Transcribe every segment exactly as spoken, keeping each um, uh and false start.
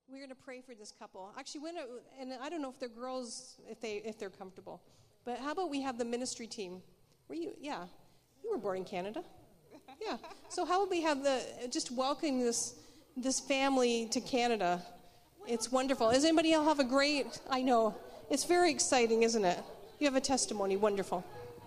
We're going to pray for this couple. Actually, when it, and I don't know if they're girls, if they if they're comfortable, but how about we have the ministry team? Were you? Yeah, you were born in Canada. Yeah. So how would we have the just welcoming this this family to Canada? It's wonderful. Does anybody else have a great? I know it's very exciting, isn't it? You have a testimony. Wonderful.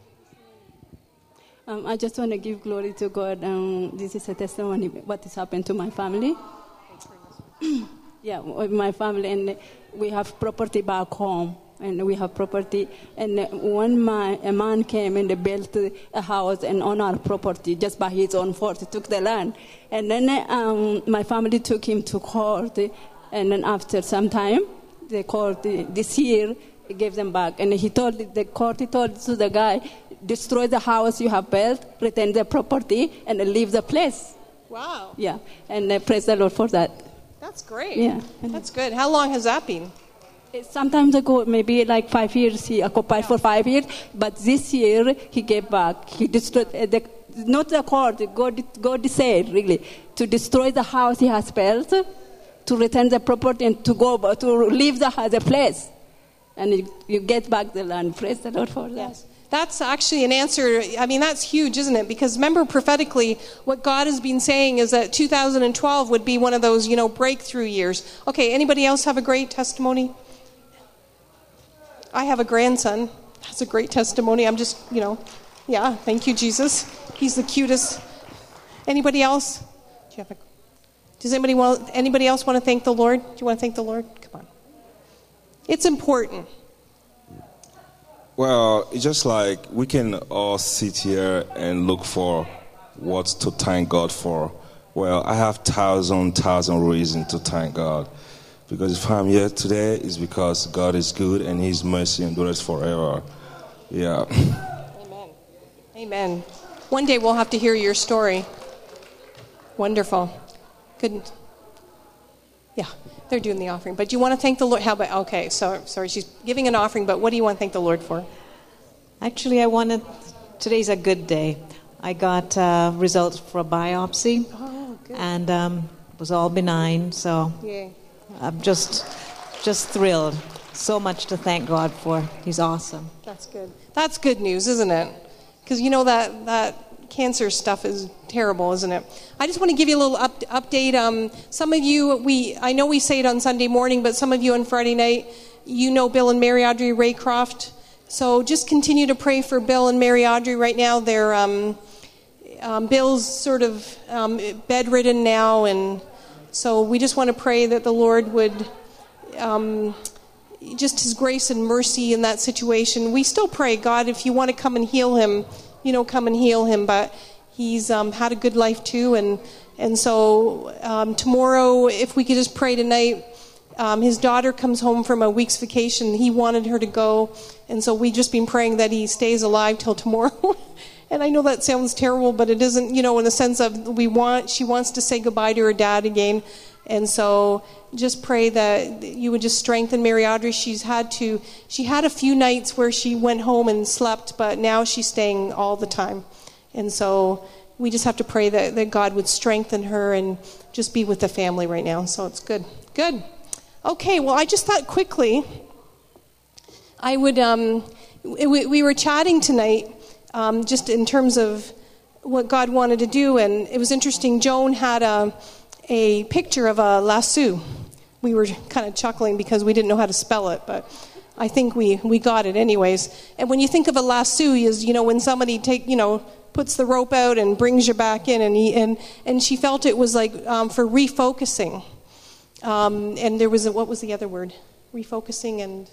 Um, I just want to give glory to God. Um, this is a testimony what has happened to my family. Yeah, with my family, and we have property back home, and we have property. And one man, a man came and built a house and on our property just by his own force. He took the land, and then um, my family took him to court. And then after some time, the court this year gave them back, and he told the court he told to the guy, destroy the house you have built, return the property, and leave the place. Wow. Yeah, and uh, praise the Lord for that. That's great. Yeah. That's good. How long has that been? Sometimes ago, maybe like five years, he occupied for five years, but this year he gave back. He destroyed, uh, the, not the court, God, God said really, to destroy the house he has built, to return the property and to go, to leave the, the place. And you, you get back the land. Praise the Lord for that. Yes. That's actually an answer. I mean, that's huge, isn't it? Because remember, prophetically, what God has been saying is that two thousand twelve would be one of those, you know, breakthrough years. Okay, anybody else have a great testimony? I have a grandson. That's a great testimony. I'm just, you know, yeah, thank you, Jesus. He's the cutest. Anybody else? Do you have a, does anybody want, anybody else want to thank the Lord? Do you want to thank the Lord? Come on. It's important. Well, it's just like we can all sit here and look for what to thank God for. Well, I have thousand, thousand reasons to thank God. Because if I'm here today, it's because God is good and His mercy endures forever. Yeah. Amen. Amen. One day we'll have to hear your story. Wonderful. Good. Yeah, they're doing the offering. But do you want to thank the Lord? How about, okay, so, sorry, she's giving an offering, but what do you want to thank the Lord for? Actually, I wanted, today's a good day. I got uh, results for a biopsy, oh, good. and um, it was all benign, so Yay. I'm just, just thrilled. So much to thank God for. He's awesome. That's good. That's good news, isn't it? Because you know that, that cancer stuff is terrible, isn't it? I just want to give you a little up, update. Um, some of you, we I know we say it on Sunday morning, but some of you on Friday night, you know Bill and Mary Audrey Raycroft. So just continue to pray for Bill and Mary Audrey right now. They're um, um, Bill's sort of um, bedridden now, and so we just want to pray that the Lord would um, just His grace and mercy in that situation. We still pray, God, if you want to come and heal him, you know, come and heal him. But he's um, had a good life too, and and so um, tomorrow, if we could just pray tonight. Um, his daughter comes home from a week's vacation. He wanted her to go, and so we've just been praying that he stays alive till tomorrow. And I know that sounds terrible, but it isn't, you know, in the sense of we want, she wants to say goodbye to her dad again. And so just pray that you would just strengthen Mary Audrey. She's had to, she had a few nights where she went home and slept, but now she's staying all the time. And so we just have to pray that, that God would strengthen her and just be with the family right now. So it's good. Good. Okay, well, I just thought quickly, I would, um, we, we were chatting tonight, um, just in terms of what God wanted to do, and it was interesting. Joan had a, a picture of a lasso. We were kind of chuckling because we didn't know how to spell it, but I think we, we got it anyways. And when you think of a lasso, is, you know, when somebody take, you know, puts the rope out and brings you back in, and he, and, and she felt it was like um, for refocusing. Um, and there was a, what was the other word? Refocusing and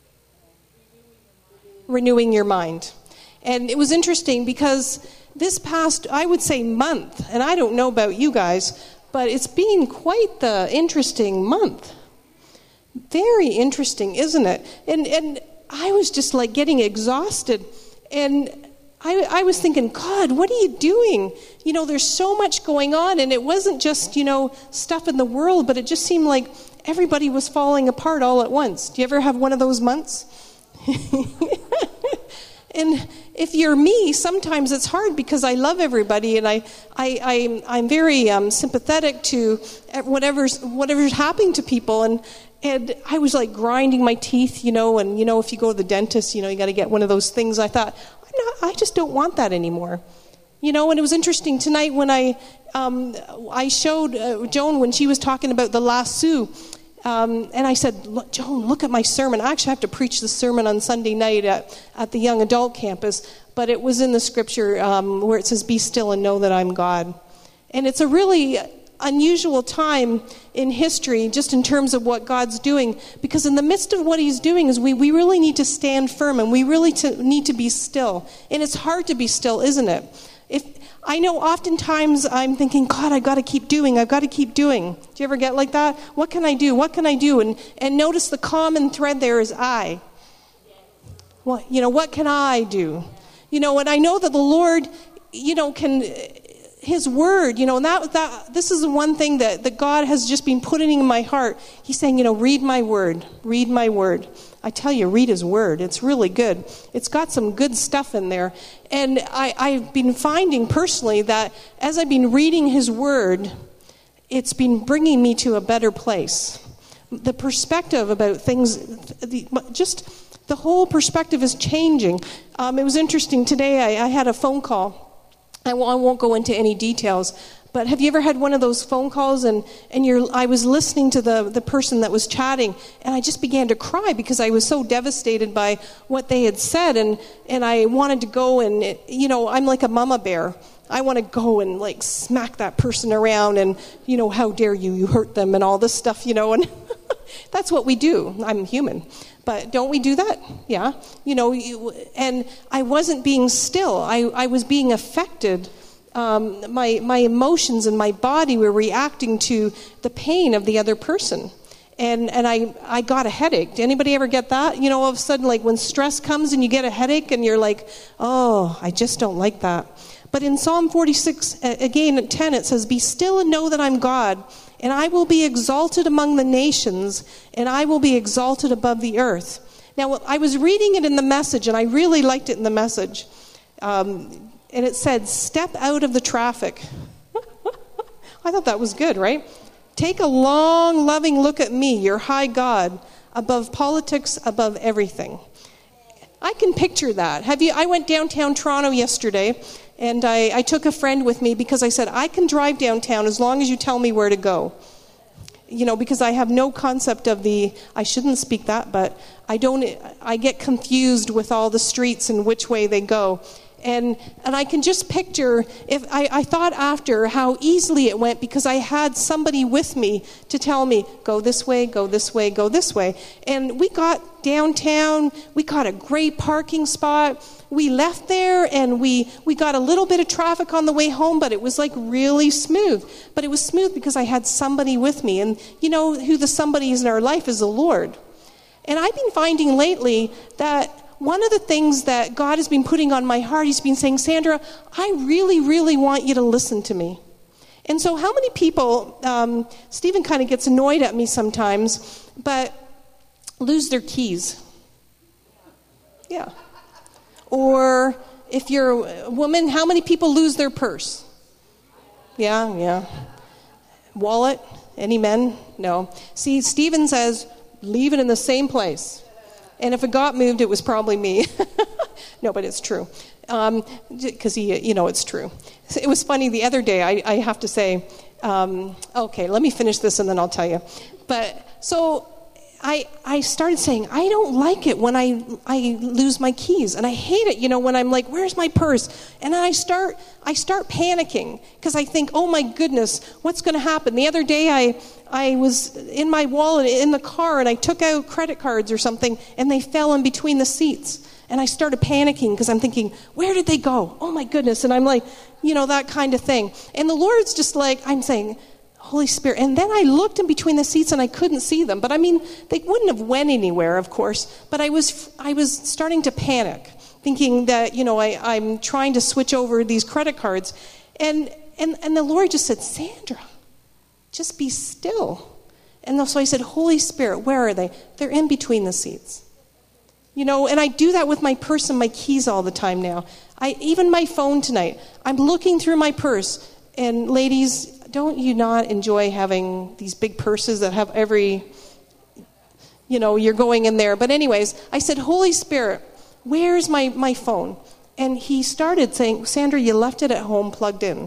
renewing your mind. And it was interesting because this past, I would say, month, and I don't know about you guys, but it's been quite the interesting month. Very interesting, isn't it? And and I was just like getting exhausted, and I, I was thinking, God, what are you doing? You know, there's so much going on, and it wasn't just, you know, stuff in the world, but it just seemed like everybody was falling apart all at once. Do you ever have one of those months? And if you're me, sometimes it's hard because I love everybody, and I, I, I I'm very um, sympathetic to whatever's whatever's happening to people. And and I was like grinding my teeth, you know. And you know, if you go to the dentist, you know, you got to get one of those things. I thought, I'm not, I just don't want that anymore, you know. And it was interesting tonight when I um, I showed uh, Joan when she was talking about the lasso. Um, and I said, look, Joan, look at my sermon. I actually have to preach the sermon on Sunday night at, at the young adult campus, but it was in the scripture um, where it says, be still and know that I'm God. And it's a really unusual time in history, just in terms of what God's doing, because in the midst of what he's doing is we, we really need to stand firm, and we really to, need to be still. And it's hard to be still, isn't it? If I know oftentimes I'm thinking, God, I've got to keep doing, I've got to keep doing. Do you ever get like that? What can I do? What can I do? And and notice the common thread there is I. What, you know, what can I do? You know, and I know that the Lord, you know, can, his word, you know, and that, that this is the one thing that, that God has just been putting in my heart. He's saying, you know, read my word, read my word. I tell you, read his word. It's really good. It's got some good stuff in there. And I, I've been finding personally that as I've been reading his word, it's been bringing me to a better place. The perspective about things, the, just the whole perspective is changing. Um, it was interesting today. I, I had a phone call. I, w- I won't go into any details. But have you ever had one of those phone calls and, and you're, I was listening to the, the person that was chatting, and I just began to cry because I was so devastated by what they had said, and, and I wanted to go and, it, you know, I'm like a mama bear. I want to go and like smack that person around and, you know, how dare you, you hurt them and all this stuff, you know, and that's what we do. I'm human. But don't we do that? Yeah. You know, you, and I wasn't being still. I, I was being affected. Um, my my emotions and my body were reacting to the pain of the other person. And and I, I got a headache. Did anybody ever get that? You know, all of a sudden, like when stress comes and you get a headache and you're like, oh, I just don't like that. But in Psalm forty-six, again at ten, it says, be still and know that I'm God, and I will be exalted among the nations, and I will be exalted above the earth. Now, I was reading it in the Message, and I really liked it in the Message. Um And it said, step out of the traffic. I thought that was good, right? Take a long, loving look at me, your high God, above politics, above everything. I can picture that. Have you? I went downtown Toronto yesterday, and I, I took a friend with me because I said, I can drive downtown as long as you tell me where to go. You know, because I have no concept of the, I shouldn't speak that, but I don't, I get confused with all the streets and which way they go. And and I can just picture, if I, I thought after how easily it went because I had somebody with me to tell me, go this way, go this way, go this way. And we got downtown, we got a great parking spot. We left there and we, we got a little bit of traffic on the way home, but it was like really smooth. But it was smooth because I had somebody with me. And you know who the somebody is in our life is the Lord. And I've been finding lately that one of the things that God has been putting on my heart, he's been saying, Sandra, I really, really want you to listen to me. And so how many people, um, Stephen kind of gets annoyed at me sometimes, but lose their keys? Yeah. Or if you're a woman, how many people lose their purse? Yeah, yeah. Wallet? Any men? No. See, Stephen says, leave it in the same place. And if it got moved, it was probably me. No, but it's true. Because, um, he, you know, it's true. It was funny the other day, I, I have to say, um, okay, let me finish this and then I'll tell you. But so I I started saying, I don't like it when I I lose my keys. And I hate it, you know, when I'm like, where's my purse? And then I start, I start panicking because I think, oh my goodness, what's going to happen? The other day I... I was in my wallet in the car and I took out credit cards or something and they fell in between the seats. And I started panicking because I'm thinking, where did they go? Oh my goodness. And I'm like, you know, that kind of thing. And the Lord's just like, I'm saying, Holy Spirit. And then I looked in between the seats and I couldn't see them. But I mean, they wouldn't have went anywhere, of course. But I was I was starting to panic, thinking that, you know, I, I'm trying to switch over these credit cards. And, and, and the Lord just said, Sandra, just be still. And so I said, Holy Spirit, where are they? They're in between the seats. You know, and I do that with my purse and my keys all the time now. I even my phone tonight. I'm looking through my purse, and ladies, don't you not enjoy having these big purses that have every, you know, you're going in there. But anyways, I said, Holy Spirit, where's my, my phone? And he started saying, Sandra, you left it at home plugged in.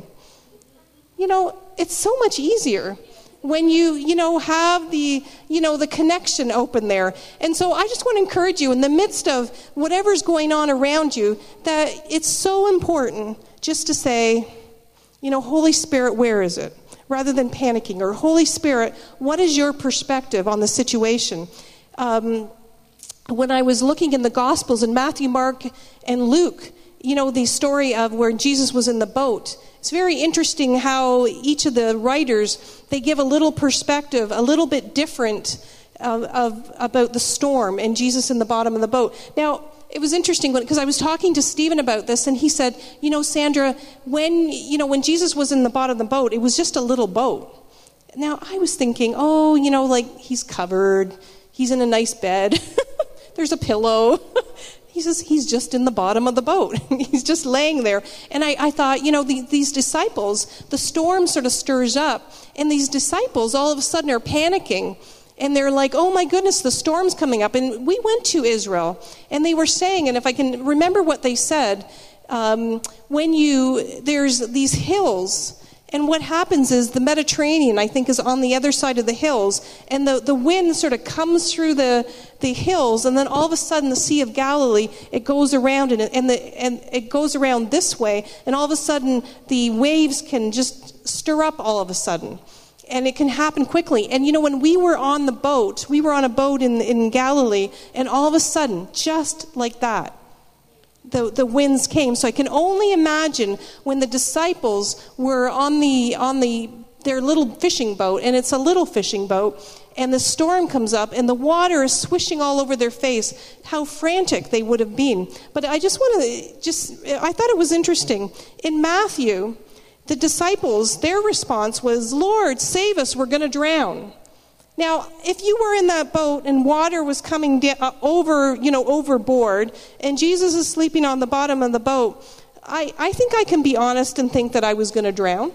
You know, it's so much easier when you, you know, have the, you know, the connection open there. And so I just want to encourage you in the midst of whatever's going on around you, that it's so important just to say, you know, Holy Spirit, where is it? Rather than panicking. Or, Holy Spirit, what is your perspective on the situation? Um, when I was looking in the Gospels in Matthew, Mark, and Luke, you know, the story of where Jesus was in the boat, it's very interesting how each of the writers, they give a little perspective, a little bit different of, of about the storm and Jesus in the bottom of the boat. Now, it was interesting because I was talking to Stephen about this, and he said, you know, Sandra, when, you know, when Jesus was in the bottom of the boat, it was just a little boat. Now, I was thinking, oh, you know, like he's covered, he's in a nice bed, there's a pillow. He says he's just in the bottom of the boat. He's just laying there. And I, I thought, you know, the, these disciples, the storm sort of stirs up, and these disciples all of a sudden are panicking. And they're like, oh my goodness, the storm's coming up. And we went to Israel, and they were saying, and if I can remember what they said, um, when you, there's these hills, and what happens is the Mediterranean, I think, is on the other side of the hills, and the, the wind sort of comes through the, the hills, and then all of a sudden the Sea of Galilee, it goes around, and, and, the, and it goes around this way, and all of a sudden the waves can just stir up all of a sudden. And it can happen quickly. And you know, when we were on the boat, we were on a boat in, in Galilee, and all of a sudden, just like that, the, the winds came. So I can only imagine when the disciples were on the on the their little fishing boat, and it's a little fishing boat, and the storm comes up, and the water is swishing all over their face, how frantic they would have been. But I just want to, just, I thought it was interesting. In Matthew, the disciples, their response was, Lord, save us, we're going to drown. Now, if you were in that boat and water was coming da- uh, over, you know, overboard, and Jesus is sleeping on the bottom of the boat, I, I think I can be honest and think that I was going to drown.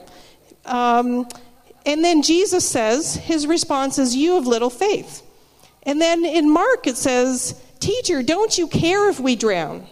Um, and then Jesus says, his response is, you have little faith. And then in Mark it says, teacher, don't you care if we drown?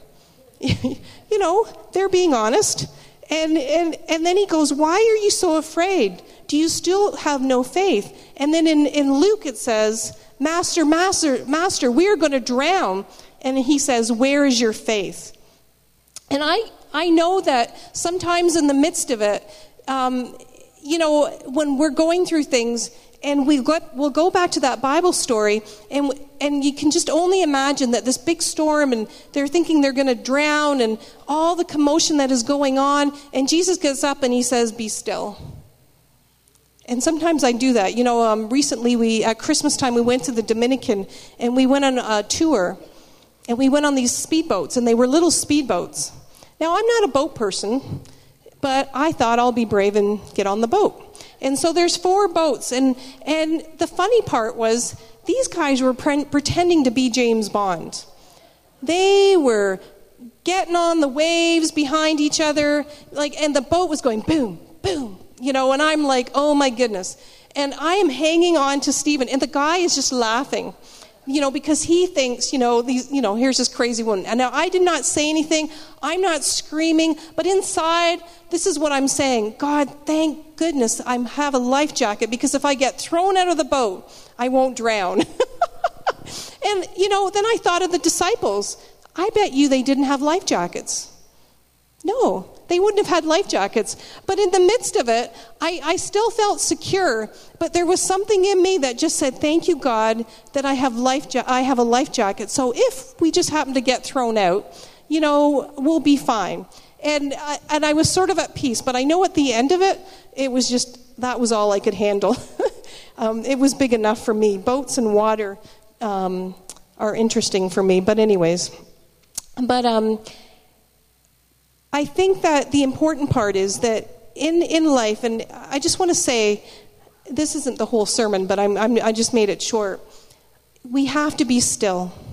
You know, they're being honest. And, and and then he goes, why are you so afraid? Do you still have no faith? And then in, in Luke it says, Master, Master, Master, we are going to drown. And he says, where is your faith? And I, I know that sometimes in the midst of it, um, you know, when we're going through things, and we got, we'll go back to that Bible story, and and you can just only imagine that this big storm, and they're thinking they're going to drown, and all the commotion that is going on, and Jesus gets up and he says, be still. And sometimes I do that. You know, um, recently we, at Christmas time, we went to the Dominican, and we went on a tour, and we went on these speedboats, and they were little speedboats. Now, I'm not a boat person, but I thought I'll be brave and get on the boat. And so there's four boats, and and the funny part was these guys were pre- pretending to be James Bond. They were getting on the waves behind each other, like, and the boat was going boom, boom, you know, and I'm like, oh my goodness. And I am hanging on to Stephen, and the guy is just laughing, you know, because he thinks, you know, these, you know, here's this crazy woman. And now I did not say anything. I'm not screaming, but inside, this is what I'm saying. God, thank goodness I have a life jacket, because if I get thrown out of the boat, I won't drown. And, you know, then I thought of the disciples. I bet you they didn't have life jackets. No, they wouldn't have had life jackets. But in the midst of it, I, I still felt secure. But there was something in me that just said, thank you, God, that I have life ja- I have a life jacket. So if we just happen to get thrown out, you know, we'll be fine. And I, and I was sort of at peace. But I know at the end of it, it was just, that was all I could handle. um, it was big enough for me. Boats and water um, are interesting for me. But anyways, but... um. I think that the important part is that in, in life, and I just want to say, this isn't the whole sermon, but I'm, I'm, I just made it short. We have to be still.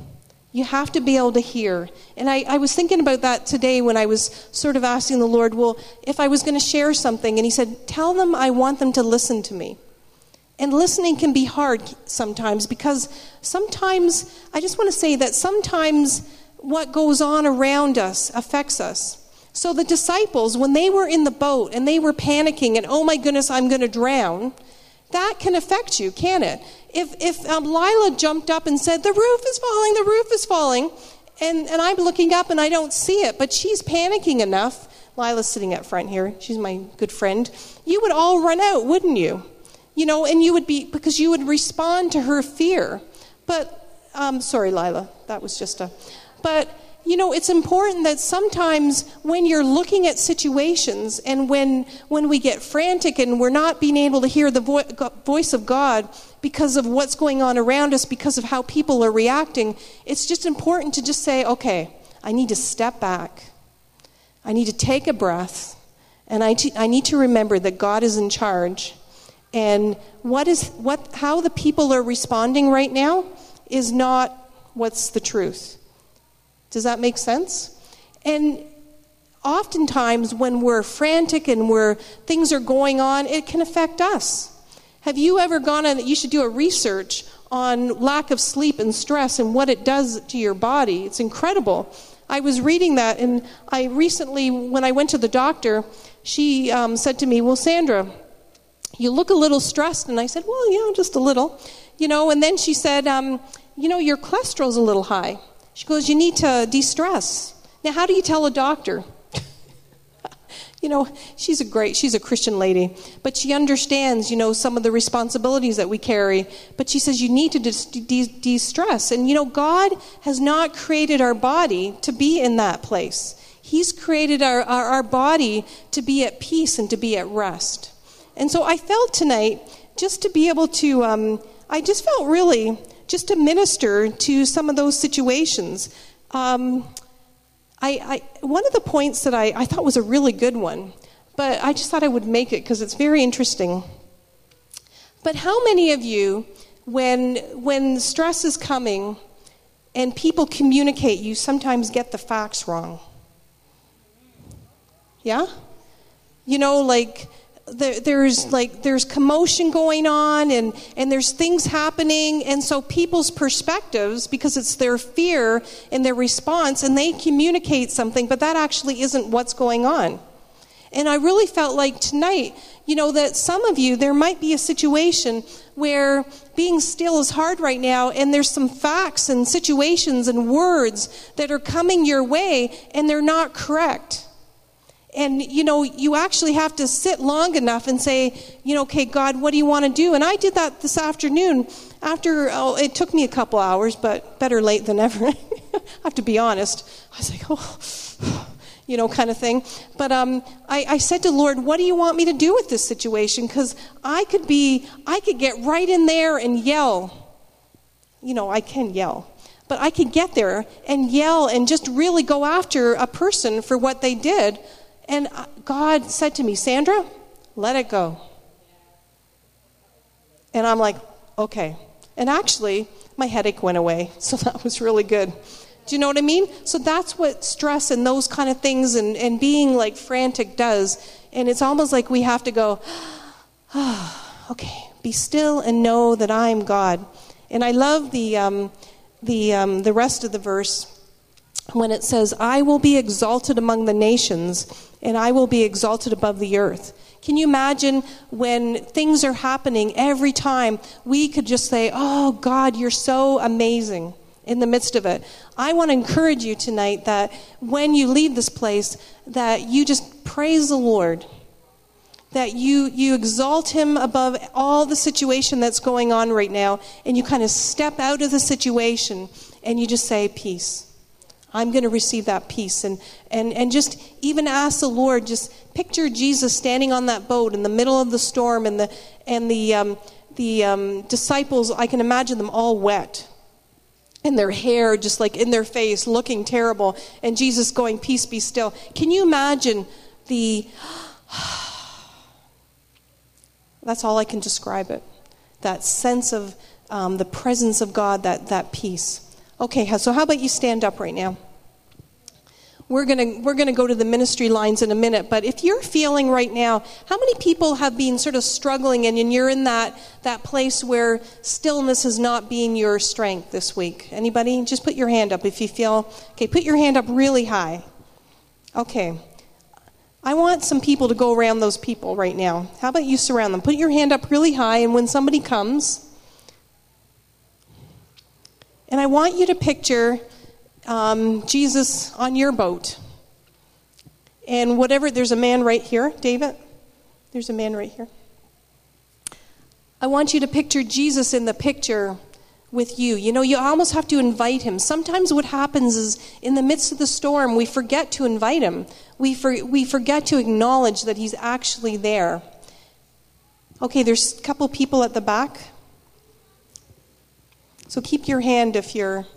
You have to be able to hear. And I, I was thinking about that today when I was sort of asking the Lord, well, if I was going to share something, and he said, tell them I want them to listen to me. And listening can be hard sometimes, because sometimes, I just want to say that sometimes what goes on around us affects us. So the disciples, when they were in the boat and they were panicking and, oh my goodness, I'm going to drown, that can affect you, can it? If if um, Lila jumped up and said, the roof is falling, the roof is falling, and, and I'm looking up and I don't see it, but she's panicking enough, Lila's sitting up front here, she's my good friend, you would all run out, wouldn't you? You know, and you would be, because you would respond to her fear. But, um, sorry Lila, that was just a, but, you know, it's important that sometimes when you're looking at situations and when when we get frantic and we're not being able to hear the vo- voice of God because of what's going on around us, because of how people are reacting, it's just important to just say, okay, I need to step back. I need to take a breath, and I, t- I need to remember that God is in charge. And what is what how the people are responding right now is not what's the truth. Does that make sense? And oftentimes when we're frantic and we're, things are going on, it can affect us. Have you ever gone on, you should do a research on lack of sleep and stress and what it does to your body. It's incredible. I was reading that, and I recently, when I went to the doctor, she um, said to me, well, Sandra, you look a little stressed. And I said, well, you know, just a little. You know, and then she said, um, you know, your cholesterol's a little high. She goes, you need to de-stress. Now, how do you tell a doctor? You know, she's a great, she's a Christian lady, but she understands, you know, some of the responsibilities that we carry. But she says you need to de- de-stress. And, you know, God has not created our body to be in that place. He's created our, our, our body to be at peace and to be at rest. And so I felt tonight just to be able to, um, I just felt really... just to minister to some of those situations. Um, I, I, one of the points that I, I thought was a really good one, but I just thought I would make it because it's very interesting. But how many of you, when when stress is coming and people communicate, you sometimes get the facts wrong? Yeah? You know, like... There, there's like there's commotion going on and, and there's things happening, and so people's perspectives, because it's their fear and their response, and they communicate something, but that actually isn't what's going on. And I really felt like tonight, you know, that some of you, there might be a situation where being still is hard right now, and there's some facts and situations and words that are coming your way, and they're not correct. And, you know, you actually have to sit long enough and say, you know, okay, God, what do you want to do? And I did that this afternoon after, oh, it took me a couple hours, but better late than never. I have to be honest. I was like, oh, you know, kind of thing. But um, I, I said to the Lord, what do you want me to do with this situation? Because I could be, I could get right in there and yell. You know, I can yell. But I could get there and yell and just really go after a person for what they did. And God said to me, Sandra, let it go. And I'm like, okay. And actually, my headache went away, so that was really good. Do you know what I mean? So that's what stress and those kind of things and, and being like frantic does. And it's almost like we have to go, ah, okay, be still and know that I am God. And I love the um, the um, the rest of the verse when it says, I will be exalted among the nations, and I will be exalted above the earth. Can you imagine when things are happening every time we could just say, oh, God, you're so amazing in the midst of it. I want to encourage you tonight that when you leave this place, that you just praise the Lord, that you, you exalt him above all the situation that's going on right now, and you kind of step out of the situation, and you just say, peace. I'm going to receive that peace. And, and, and just even ask the Lord, just picture Jesus standing on that boat in the middle of the storm, and the and the um, the um, disciples, I can imagine them all wet, and their hair just like in their face, looking terrible, and Jesus going, peace, be still. Can you imagine the, that's all I can describe it, that sense of um, the presence of God, that, that peace. Okay, so how about you stand up right now? We're going to we're going to go to the ministry lines in a minute, but if you're feeling right now, how many people have been sort of struggling and you're in that, that place where stillness has not been your strength this week? Anybody? Just put your hand up if you feel, okay, put your hand up really high. Okay. I want some people to go around those people right now. How about you surround them? Put your hand up really high, and when somebody comes, and I want you to picture Um, Jesus on your boat. And whatever, there's a man right here, David. There's a man right here. I want you to picture Jesus in the picture with you. You know, you almost have to invite him. Sometimes what happens is in the midst of the storm, we forget to invite him. We, for, we forget to acknowledge that he's actually there. Okay, there's a couple people at the back. So keep your hand if you're...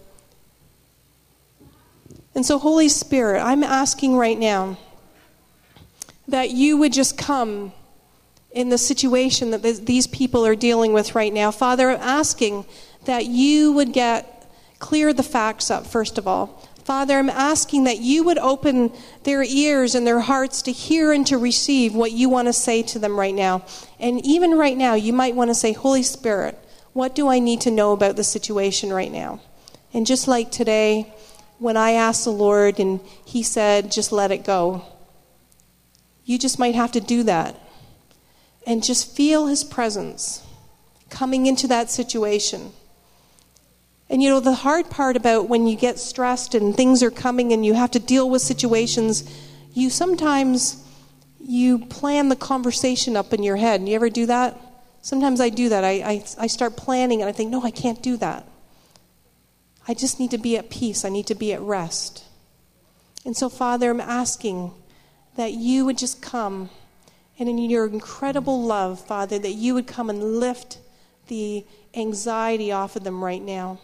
And so, Holy Spirit, I'm asking right now that you would just come in the situation that th- these people are dealing with right now. Father, I'm asking that you would get clear the facts up, first of all. Father, I'm asking that you would open their ears and their hearts to hear and to receive what you want to say to them right now. And even right now, you might want to say, Holy Spirit, what do I need to know about the situation right now? And just like today, when I asked the Lord and he said, just let it go. You just might have to do that. And just feel his presence coming into that situation. And you know, the hard part about when you get stressed and things are coming and you have to deal with situations, you sometimes, you plan the conversation up in your head. You ever do that? Sometimes I do that. I, I, I start planning and I think, no, I can't do that. I just need to be at peace. I need to be at rest. And so, Father, I'm asking that you would just come, and in your incredible love, Father, that you would come and lift the anxiety off of them right now.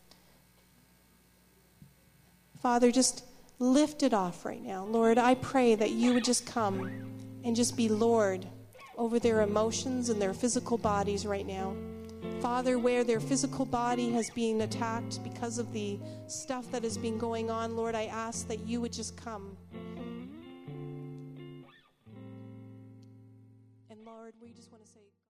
Father, just lift it off right now. Lord, I pray that you would just come and just be Lord over their emotions and their physical bodies right now. Father, where their physical body has been attacked because of the stuff that has been going on, Lord, I ask that you would just come. And Lord, we just want to